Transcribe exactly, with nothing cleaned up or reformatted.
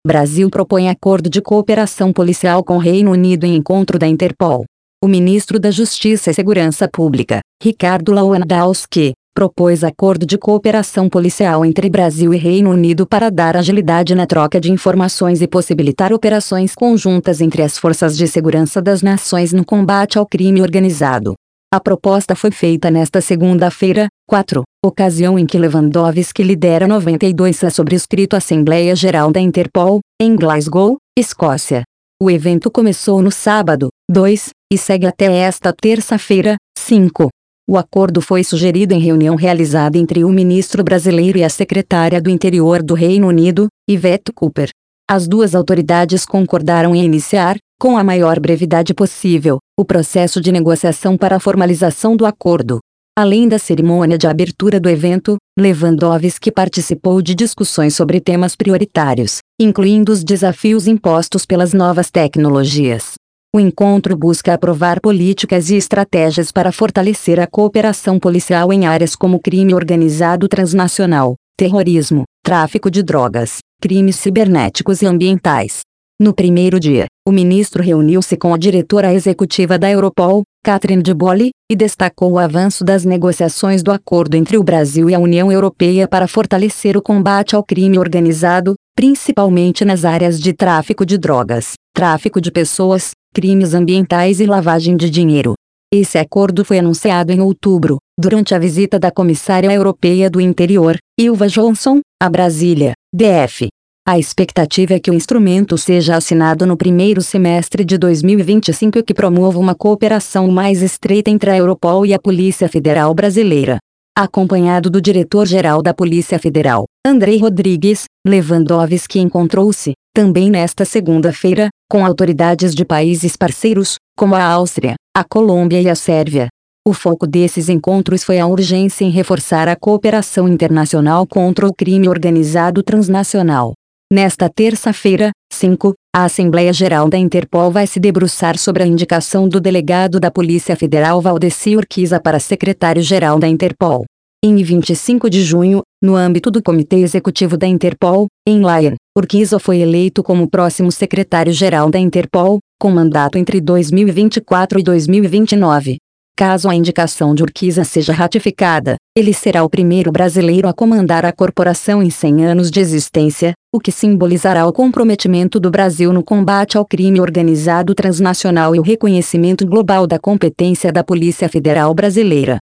Brasil propõe acordo de cooperação policial com Reino Unido em encontro da Interpol. O ministro da Justiça e Segurança Pública, Ricardo Lewandowski, propôs acordo de cooperação policial entre Brasil e Reino Unido para dar agilidade na troca de informações e possibilitar operações conjuntas entre as forças de segurança das nações no combate ao crime organizado. A proposta foi feita nesta segunda-feira, quatro, ocasião em que Lewandowski lidera noventa e dois a sobrescrito Assembleia Geral da Interpol, em Glasgow, Escócia. O evento começou no sábado, dois, e segue até esta terça-feira, cinco. O acordo foi sugerido em reunião realizada entre o ministro brasileiro e a secretária do Interior do Reino Unido, Yvette Cooper. As duas autoridades concordaram em iniciar, com a maior brevidade possível, o processo de negociação para a formalização do acordo. Além da cerimônia de abertura do evento, Lewandowski participou de discussões sobre temas prioritários, incluindo os desafios impostos pelas novas tecnologias. O encontro busca aprovar políticas e estratégias para fortalecer a cooperação policial em áreas como crime organizado transnacional, terrorismo, tráfico de drogas, crimes cibernéticos e ambientais. No primeiro dia, o ministro reuniu-se com a diretora executiva da Europol, Catherine de Bolle, e destacou o avanço das negociações do acordo entre o Brasil e a União Europeia para fortalecer o combate ao crime organizado, principalmente nas áreas de tráfico de drogas, tráfico de pessoas, crimes ambientais e lavagem de dinheiro. Esse acordo foi anunciado em outubro, durante a visita da Comissária Europeia do Interior, Ylva Johansson, a Brasília, D F. A expectativa é que o instrumento seja assinado no primeiro semestre de dois mil e vinte e cinco e que promova uma cooperação mais estreita entre a Europol e a Polícia Federal Brasileira. Acompanhado do diretor-geral da Polícia Federal, Andrei Rodrigues, Lewandowski encontrou-se, também nesta segunda-feira, com autoridades de países parceiros, como a Áustria, a Colômbia e a Sérvia. O foco desses encontros foi a urgência em reforçar a cooperação internacional contra o crime organizado transnacional. Nesta terça-feira, cinco, a Assembleia Geral da Interpol vai se debruçar sobre a indicação do delegado da Polícia Federal Valdeci Urquiza para secretário-geral da Interpol. Em vinte e cinco de junho, no âmbito do Comitê Executivo da Interpol, em Lyon, Urquiza foi eleito como próximo secretário-geral da Interpol, com mandato entre dois mil e vinte e quatro e dois mil e vinte e nove. Caso a indicação de Urquiza seja ratificada, ele será o primeiro brasileiro a comandar a corporação em cem anos de existência, o que simbolizará o comprometimento do Brasil no combate ao crime organizado transnacional e o reconhecimento global da competência da Polícia Federal Brasileira.